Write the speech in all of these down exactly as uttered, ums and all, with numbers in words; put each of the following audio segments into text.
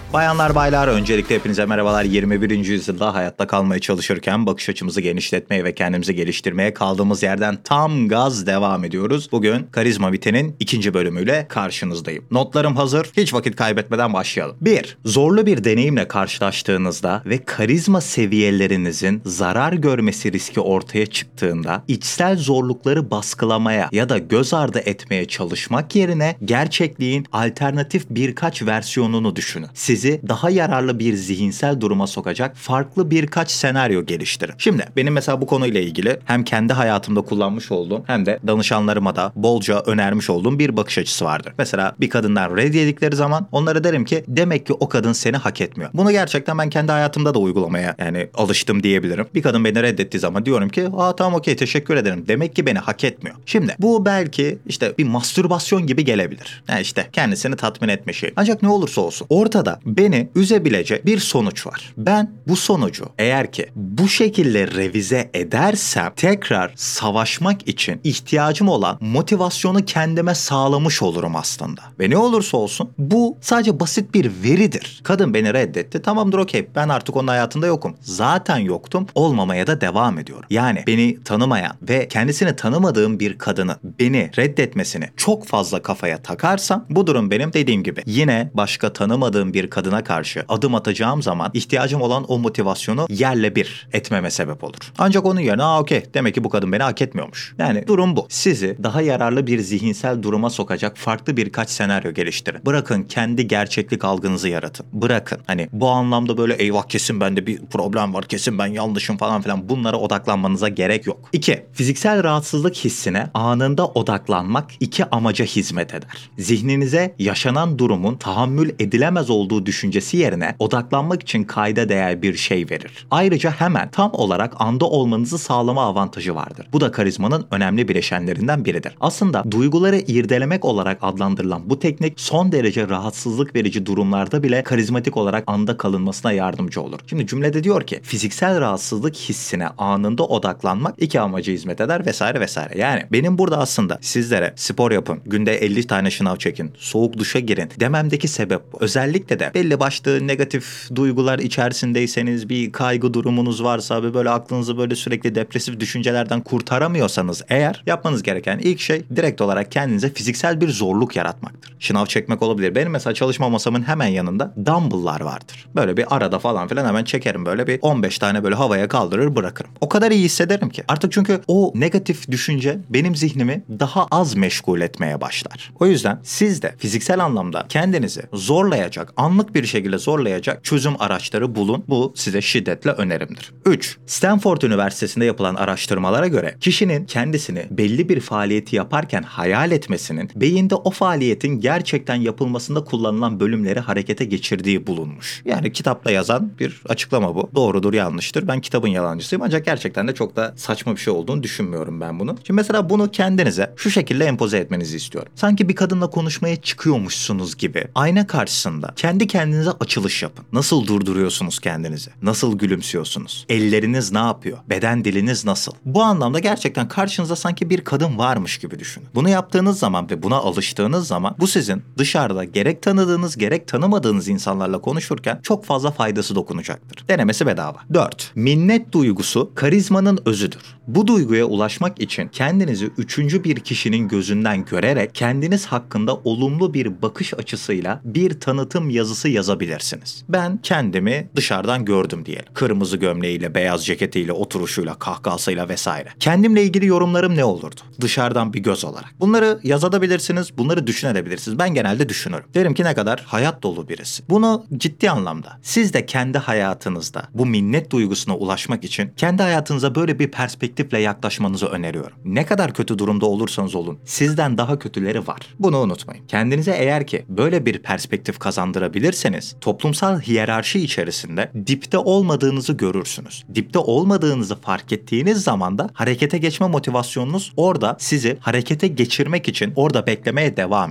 Bayanlar baylar, öncelikle hepinize merhabalar. yirmi birinci yüzyılda hayatta kalmaya çalışırken bakış açımızı genişletmeye ve kendimizi geliştirmeye kaldığımız yerden tam gaz devam ediyoruz. Bugün Karizma Biten'in ikinci bölümüyle karşınızdayım. Notlarım hazır. Hiç vakit kaybetmeden başlayalım. bir. Zorlu bir deneyimle karşılaştığınızda ve karizma seviyelerinizin zarar görmesi riski ortaya çıktığında içsel zorlukları baskılamaya ya da göz ardı etmeye çalışmak yerine gerçekliğin alternatif birkaç versiyonunu düşünün. Sizi daha yararlı bir zihinsel duruma sokacak farklı birkaç senaryo geliştirin. Şimdi benim mesela bu konuyla ilgili hem kendi hayatımda kullanmış olduğum hem de danışanlarıma da bolca önermiş olduğum bir bakış açısı vardır. Mesela bir kadından red yedikleri zaman onlara derim ki demek ki o kadın seni hak etmiyor. Bunu gerçekten ben kendi hayatımda da uygulamaya yani alıştım diyebilirim. Bir kadın beni reddettiği zaman diyorum ki aa tamam okey teşekkür ederim. Demek ki beni hak etmiyor. Şimdi bu belki işte bir mastürbasyon gibi gelebilir. Yani işte kendisini tatmin etme şeyi. Ancak ne olursa olsun ortada beni üzebilecek bir sonuç var. Ben bu sonucu eğer ki bu şekilde revize edersem tekrar savaşmak için ihtiyacım olan motivasyonu kendime sağlamış olurum aslında. Ve ne olursa olsun bu sadece basit bir veridir. Kadın beni reddetti. Tamamdır okey ben artık onun hayatında yokum. Zaten yoktum. Olmamaya da devam ediyorum. Yani beni tanımayan ve kendisini tanımadığım bir kadının beni reddetmesini çok fazla kafaya takarsam bu durum benim dediğim gibi yine başka tanımadığım bir kadına karşı adım atacağım zaman ihtiyacım olan o motivasyonu yerle bir etmeme sebep olur. Ancak onun yerine aa okey demek ki bu kadın beni hak etmiyormuş. Yani durum bu. Sizi daha yararlı bir zihinsel duruma sokacak farklı birkaç senaryo geliştirin. Bırakın kendi gerçeklik algınızı yaratın. Bırakın hani bu anlamda böyle eyvah kesin bende bir problem var, kesin ben yanlışım falan filan bunlara odaklanmanıza gerek yok. iki. Fiziksel rahatsızlık hissine anında odaklanmak iki amaca hizmet eder. Zihninize yaşanan durumun tahammül edilemez olduğu düşüncesi yerine odaklanmak için kayda değer bir şey verir. Ayrıca hemen tam olarak anda olmanızı sağlama avantajı vardır. Bu da karizmanın önemli bileşenlerinden biridir. Aslında duyguları irdelemek olarak adlandırılan bu teknik son derece rahatsızlık verici durumlarda bile karizmatik olarak anda kalınmasına yardımcı olur. Şimdi cümlede diyor ki fiziksel rahatsızlık hissine anında odaklanmak iki amaca hizmet eder vesaire vesaire. Yani benim burada aslında sizlere spor yapın, günde elli tane şınav çekin, soğuk duşa girin dememdeki sebep bu. Özellikle de belli başlı negatif duygular içerisindeyseniz, bir kaygı durumunuz varsa ve böyle aklınızı böyle sürekli depresif düşüncelerden kurtaramıyorsanız eğer yapmanız gereken ilk şey direkt olarak kendinize fiziksel bir zorluk yaratmaktır. Şınav çekmek olabilir. Benim mesela çalışma masamın hemen yanında dumbbell'lar vardır. Böyle bir arada falan filan hemen çekerim böyle bir on beş tane böyle havaya kaldırır bırakırım. O kadar iyi hissederim ki. Artık çünkü o negatif düşünce benim zihnimi daha az meşgul etmeye başlar. O yüzden siz de fiziksel anlamda kendinizi zorlayacak, anlık bir şekilde zorlayacak çözüm araçları bulun. Bu size şiddetle önerimdir. üç. Stanford Üniversitesi'nde yapılan araştırmalara göre kişinin kendisini belli bir faaliyeti yaparken hayal etmesinin beyinde o faaliyetin gerçekten yapılmasında kullanılan bölümleri harekete geçirdiği bulunmuş. Yani kitapta yazan bir açıklama bu. Doğrudur, yanlıştır. Ben kitabın yalancısıyım ancak gerçekten de çok da saçma bir şey olduğunu düşünmüyorum ben bunu. Şimdi mesela bunu kendinize şu şekilde empoze etmenizi istiyorum. Sanki bir kadınla konuşmaya çıkıyormuşsunuz gibi ayna karşısında kendi kendinize açılış yapın. Nasıl durduruyorsunuz kendinizi? Nasıl gülümsüyorsunuz? Elleriniz ne yapıyor? Beden diliniz nasıl? Bu anlamda gerçekten karşınızda sanki bir kadın varmış gibi düşünün. Bunu yaptığınız zaman ve buna alıştığınız zaman bu sizin dışarıda gerek tanıdığınız gerek tanımadığınız insanlarla konuşurken çok fazla faydası dokunacaktır. Denemesi bedava. dört. Minnet duygusu karizmanın özüdür. Bu duyguya ulaşmak için kendinizi üçüncü bir kişinin gözünden görerek kendiniz hakkında olumlu bir bakış açısıyla bir tanıtım yazısı yazabilirsiniz. Ben kendimi dışarıdan gördüm diyelim. Kırmızı gömleğiyle, beyaz ceketiyle, oturuşuyla, kahkahasıyla vesaire. Kendimle ilgili yorumlarım ne olurdu? Dışarıdan bir göz olarak. Bunları yazabilirsiniz, bunları düşünebilirsiniz. Ben genelde düşünürüm. Derim ki ne kadar hayat dolu birisi. Bunu ciddi anlamda siz de kendi hayatınızda bu minnet duygusuna ulaşmak için kendi hayatınıza böyle bir perspektifle yaklaşmanızı öneriyorum. Ne kadar kötü durumda olursanız olun, sizden daha kötüleri var. Bunu unutmayın. Kendinize eğer ki böyle bir perspektif kazandırabilirseniz toplumsal hiyerarşi içerisinde dipte olmadığınızı görürsünüz. Dipte olmadığınızı fark ettiğiniz zaman da harekete geçme motivasyonunuz orada sizi harekete geçirmek için orada beklemeye devam eder. Gerçekten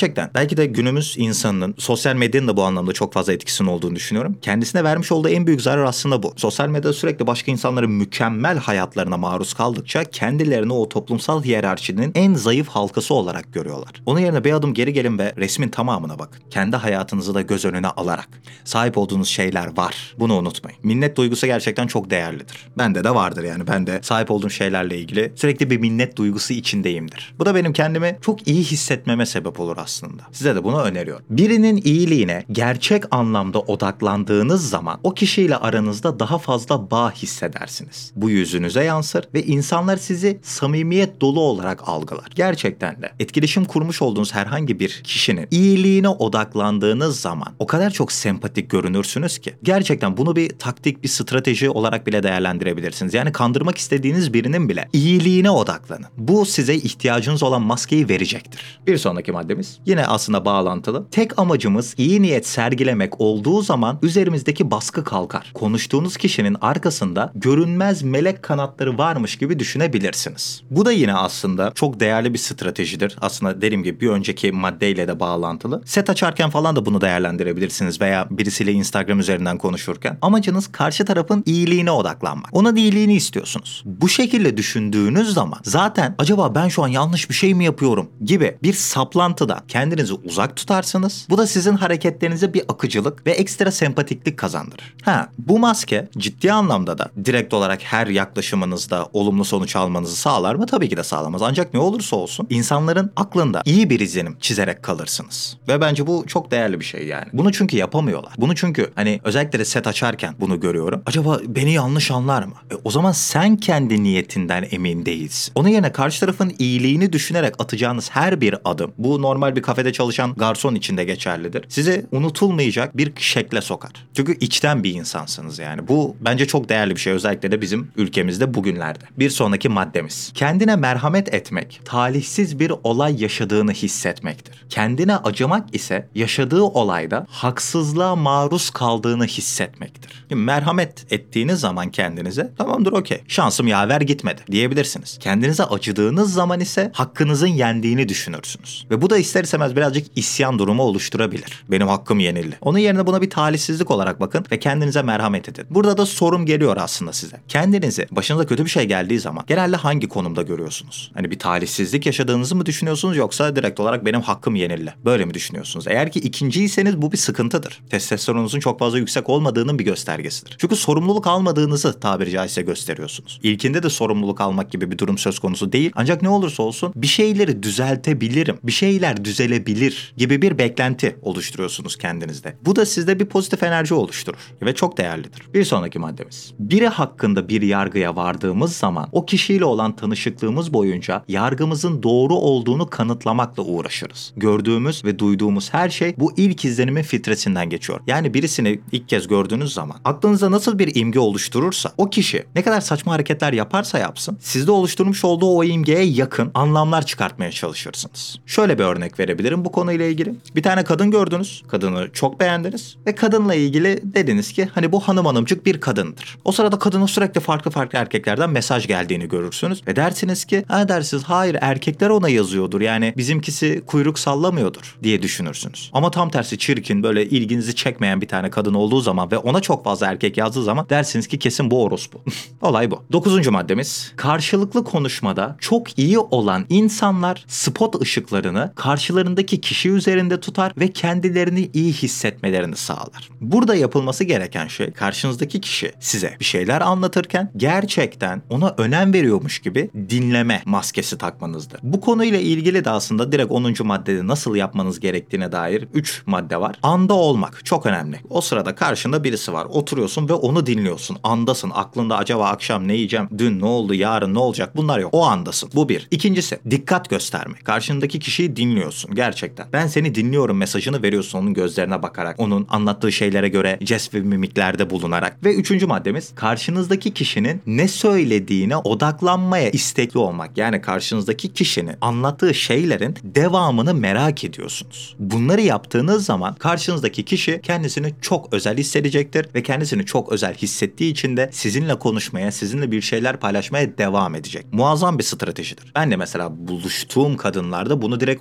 Gerçekten belki de günümüz insanının sosyal medyanın da bu anlamda çok fazla etkisinin olduğunu düşünüyorum. Kendisine vermiş olduğu en büyük zarar aslında bu. Sosyal medyada sürekli başka insanların mükemmel hayatlarına maruz kaldıkça kendilerini o toplumsal hiyerarşinin en zayıf halkası olarak görüyorlar. Onun yerine bir adım geri gelin ve resmin tamamına bakın. Kendi hayatınızı da göz önüne alarak. Sahip olduğunuz şeyler var. Bunu unutmayın. Minnet duygusu gerçekten çok değerlidir. Bende de vardır yani. Ben de sahip olduğum şeylerle ilgili sürekli bir minnet duygusu içindeyimdir. Bu da benim kendimi çok iyi hissetmeme sebep olur aslında. Size de bunu öneriyorum. Birinin iyiliğine gerçek anlamda odaklandığınız zaman o kişiyle aranızda daha fazla bağ hissedersiniz. Bu yüzünüze yansır ve insanlar sizi samimiyet dolu olarak algılar. Gerçekten de etkileşim kurmuş olduğunuz herhangi bir kişinin iyiliğine odaklandığınız zaman o kadar çok sempatik görünürsünüz ki gerçekten bunu bir taktik, bir strateji olarak bile değerlendirebilirsiniz. Yani kandırmak istediğiniz birinin bile iyiliğine odaklanın. Bu size ihtiyacınız olan maskeyi verecektir. Bir sonraki maddemiz yine aslında bağlantılı. Tek amacımız iyi niyet sergilemek olduğu zaman üzerimizdeki baskı kalkar. Konuştuğunuz kişinin arkasında görünmez melek kanatları varmış gibi düşünebilirsiniz. Bu da yine aslında çok değerli bir stratejidir. Aslında dediğim gibi bir önceki maddeyle de bağlantılı. Set açarken falan da bunu değerlendirebilirsiniz veya birisiyle Instagram üzerinden konuşurken. Amacınız karşı tarafın iyiliğine odaklanmak. Onun iyiliğini istiyorsunuz. Bu şekilde düşündüğünüz zaman zaten acaba ben şu an yanlış bir şey mi yapıyorum gibi bir saplantıda kendinizi uzak tutarsınız. Bu da sizin hareketlerinize bir akıcılık ve ekstra sempatiklik kazandırır. Ha, bu maske ciddi anlamda da direkt olarak her yaklaşımınızda olumlu sonuç almanızı sağlar mı? Tabii ki de sağlamaz. Ancak ne olursa olsun insanların aklında iyi bir izlenim çizerek kalırsınız. Ve bence bu çok değerli bir şey yani. Bunu çünkü yapamıyorlar. Bunu çünkü hani özellikle de set açarken bunu görüyorum. Acaba beni yanlış anlar mı? E, o zaman sen kendi niyetinden emin değilsin. Onun yerine karşı tarafın iyiliğini düşünerek atacağınız her bir adım, bu normal bir kafede çalışan garson için de geçerlidir, sizi unutulmayacak bir şekle sokar. Çünkü içten bir insansınız yani. Bu bence çok değerli bir şey. Özellikle de bizim ülkemizde bugünlerde. Bir sonraki maddemiz. Kendine merhamet etmek, talihsiz bir olay yaşadığını hissetmektir. Kendine acımak ise yaşadığı olayda haksızlığa maruz kaldığını hissetmektir. Şimdi merhamet ettiğiniz zaman kendinize tamamdır okey, şansım yaver gitmedi diyebilirsiniz. Kendinize acıdığınız zaman ise hakkınızın yendiğini düşünürsünüz. Ve bu da ister istemez birazcık isyan durumu oluşturabilir. Benim hakkım yenildi. Onun yerine buna bir talihsizlik olarak bakın ve kendinize merhamet edin. Burada da sorum geliyor aslında size. Kendinizi başınıza kötü bir şey geldiği zaman genelde hangi konumda görüyorsunuz? Hani bir talihsizlik yaşadığınızı mı düşünüyorsunuz yoksa direkt olarak benim hakkım yenildi, böyle mi düşünüyorsunuz? Eğer ki ikinciyseniz bu bir sıkıntıdır. Testosteronunuzun çok fazla yüksek olmadığının bir göstergesidir. Çünkü sorumluluk almadığınızı tabiri caizse gösteriyorsunuz. İlkinde de sorumluluk almak gibi bir durum söz konusu değil. Ancak ne olursa olsun bir şeyleri düzeltebilirim, bir şeyler düzelebilir gibi bir beklenti oluşturuyorsunuz kendinizde. Bu da sizde bir pozitif enerji oluşturur ve çok değerlidir. Bir sonraki maddemiz. Biri hakkında bir yargıya vardığımız zaman o kişiyle olan tanışıklığımız boyunca yargımızın doğru olduğunu kanıtlamakla uğraşırız. Gördüğümüz ve duyduğumuz her şey bu ilk izlenimin filtresinden geçiyor. Yani birisini ilk kez gördüğünüz zaman aklınızda nasıl bir imge oluşturursa o kişi ne kadar saçma hareketler yaparsa yapsın sizde oluşturmuş olduğu o imgeye yakın anlamlar çıkartmaya çalışırsınız. Şöyle bir örnek verebilirim bu konuyla ilgili. Bir tane kadın gördünüz. Kadını çok beğendiniz ve kadınla ilgili dediniz ki hani bu hanım hanımcık bir kadındır. O sırada kadına sürekli farklı farklı erkeklerden mesaj geldiğini görürsünüz ve dersiniz ki ha dersiniz hayır erkekler ona yazıyordur yani bizimkisi kuyruk sallamıyordur diye düşünürsünüz. Ama tam tersi çirkin böyle ilginizi çekmeyen bir tane kadın olduğu zaman ve ona çok fazla erkek yazdığı zaman dersiniz ki kesin bu orospu. Olay bu. Dokuzuncu maddemiz. Karşılıklı konuşmada çok iyi olan insanlar spot ışıklarını karşılarındaki kişi üzerinde tutar ve kendilerini iyi hissetmelerini sağlar. Burada yapılması gereken şey karşınızdaki kişi size bir şeyler anlatırken gerçekten ona önem veriyormuş gibi dinleme maskesi takmanızdır. Bu konuyla ilgili de aslında direkt onuncu maddede nasıl yapmanız gerektiğine dair üç madde var. Anda olmak çok önemli. O sırada karşında birisi var. Oturuyorsun ve onu dinliyorsun. Andasın. Aklında acaba akşam ne yiyeceğim? Dün ne oldu? Yarın ne olacak? Bunlar yok. O andasın. Bu bir. İkincisi dikkat gösterme. Karşındaki kişiyi dinliyorsun gerçekten. Ben seni dinliyorum mesajını veriyorsun onun gözlerine bakarak. Onun anlattığı şeylere göre jest ve mimiklerde bulunarak. Ve üçüncü maddemiz karşınızdaki kişinin ne söylediğine odaklanmaya istekli olmak. Yani karşınızdaki kişinin anlattığı şeylerin devamını merak ediyorsunuz. Bunları yaptığınız zaman karşınızdaki kişi kendisini çok özel hissedecektir ve kendisini çok özel hissettiği için de sizinle konuşmaya, sizinle bir şeyler paylaşmaya devam edecek. Muazzam bir stratejidir. Ben de mesela buluştuğum kadınlarda bunu direkt olarak uyguluyorum.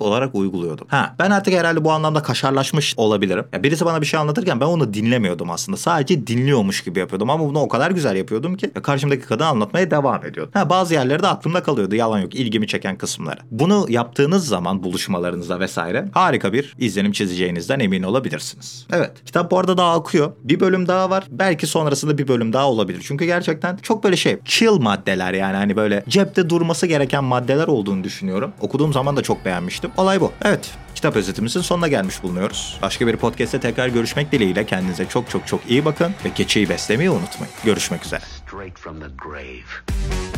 uyguluyordum. Ha, ben artık herhalde bu anlamda kaşarlaşmış olabilirim. Ya birisi bana bir şey anlatırken ben onu dinlemiyordum aslında. Sadece dinliyormuş gibi yapıyordum ama bunu o kadar güzel yapıyordum ki karşımdaki kadın anlatmaya devam ediyordu. Ha, bazı yerleri de aklımda kalıyordu. Yalan yok. İlgimi çeken kısımları. Bunu yaptığınız zaman buluşmalarınızda vesaire harika bir izlenim çizeceğinizden emin olabilirsiniz. Evet. Kitap bu arada daha akıyor. Bir bölüm daha var. Belki sonrasında bir bölüm daha olabilir. Çünkü gerçekten çok böyle şey chill maddeler, yani hani böyle cepte durması gereken maddeler olduğunu düşünüyorum. Okuduğum zaman da çok beğenmiştim. Olay bu. Evet. Kitap özetimizin sonuna gelmiş bulunuyoruz. Başka bir podcast'te tekrar görüşmek dileğiyle kendinize çok çok çok iyi bakın ve keçiyi beslemeyi unutmayın. Görüşmek üzere. Straight from the grave.